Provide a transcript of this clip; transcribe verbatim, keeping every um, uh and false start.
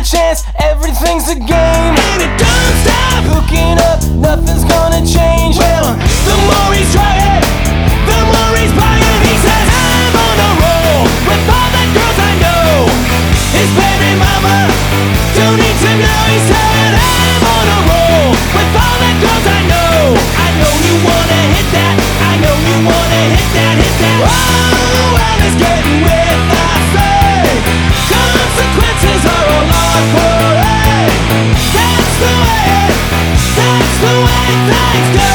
chance, everything's a game. And it don't stop. Hooking up, nothing's gonna change. Well, the more he's trying, the more he's buying. He says, I'm on a roll with all the girls I know. His baby mama don't need to know. He said, I'm on a roll with all the girls I know. I know you wanna hit that. I know you wanna hit that, hit that. Oh, well, it's getting with I say. Consequences are a lot for it. That's the way, that's the way things go.